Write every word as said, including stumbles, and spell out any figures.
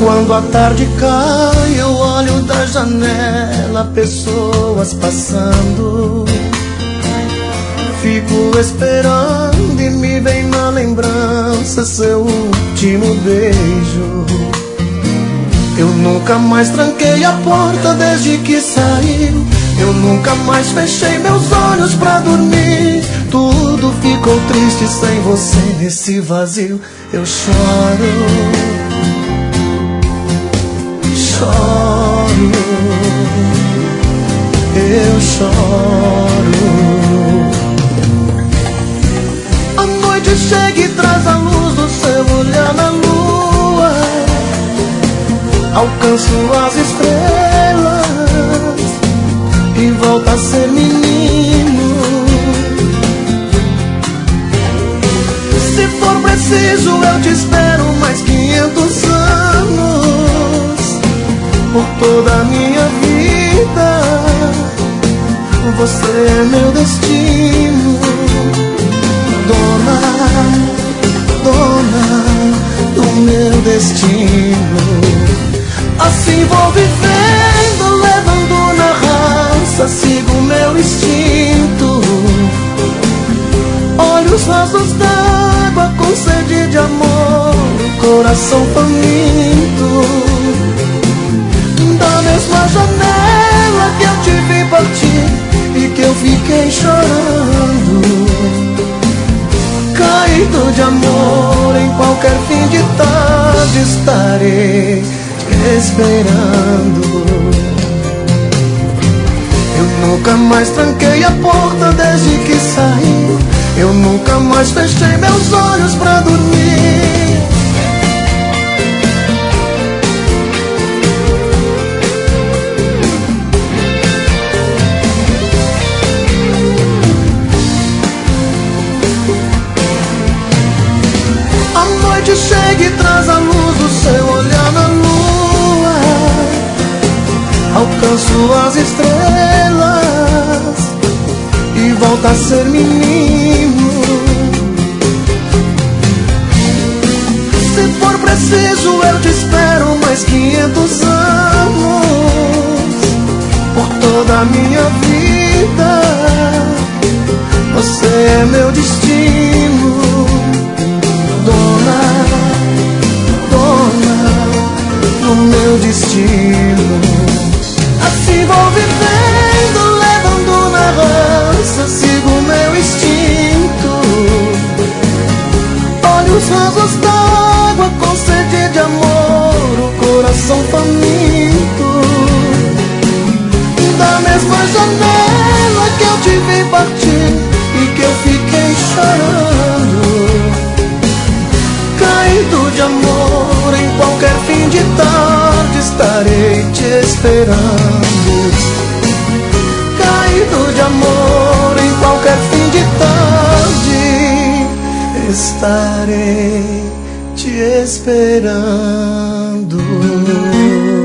Quando a tarde cai, eu olho da janela, pessoas passando. Fico esperando e me vem na lembrança seu último beijo. Eu nunca mais tranquei a porta desde que saiu. Eu nunca mais fechei meus olhos pra dormir. Tudo ficou triste sem você nesse vazio. Eu choro, choro, eu choro. A noite chega e traz a luz do seu olhar na lua. Alcanço as estrelas e volto a ser menino. Se for preciso eu te espero mais quinhentos anos. Por toda a minha vida você é meu destino. Dona, dona do meu destino. Assim vou vivendo, levando na raça, sigo meu instinto. Olhos rasos d'água com sede de amor, coração faminto. Da mesma janela que eu te vi partir e que eu fiquei chorando. Caído de amor, em qualquer fim de tarde estarei esperando. Eu nunca mais tranquei a porta desde que saí. Eu nunca mais fechei meus olhos pra dormir. A noite chega e traz a luz do seu olhar na lua. Alcanço as estrelas e volto a ser menino. Se for preciso eu te espero mais quinhentos anos. Por toda a minha vida você é meu destino. Dona, dona do meu destino. Assim vou vivendo, levando na raça, sigo meu instinto. Olhos rasos d'água com sede de amor, o coração faminto. Da mesma janela que eu te vi partir e que eu fiquei chorando. Caído de amor, em qualquer fim de tarde estarei te esperando. Caído de amor, em qualquer fim de tarde estarei te esperando.